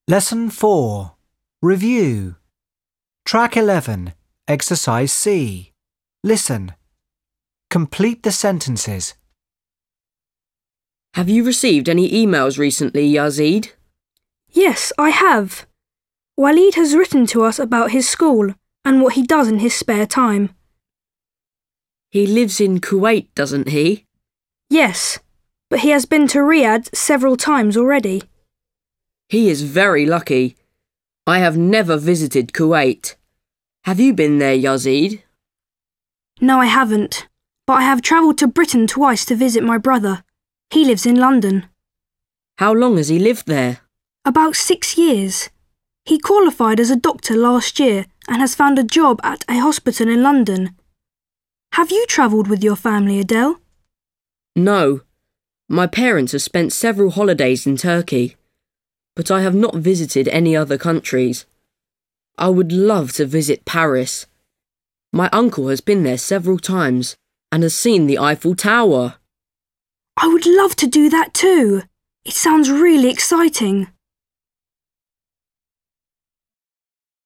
Lesson 4. Review. Track 11. Exercise C. Listen. Complete the sentences. Have you received any emails recently, Yazid? Yes, I have. Walid has written to us about his school and what he does in his spare time. He lives in Kuwait, doesn't he? Yes, but he has been to Riyadh several times already. He is very lucky. I have never visited Kuwait. Have you been there, Yazid? No, I haven't, but I have travelled to Britain twice to visit my brother. He lives in London. How long has he lived there? About 6 years. He qualified as a doctor last year and has found a job at a hospital in London. Have you travelled with your family, Adele? No. My parents have spent several holidays in Turkey, but I have not visited any other countries. I would love to visit Paris. My uncle has been there several times and has seen the Eiffel Tower. I would love to do that too. It sounds really exciting.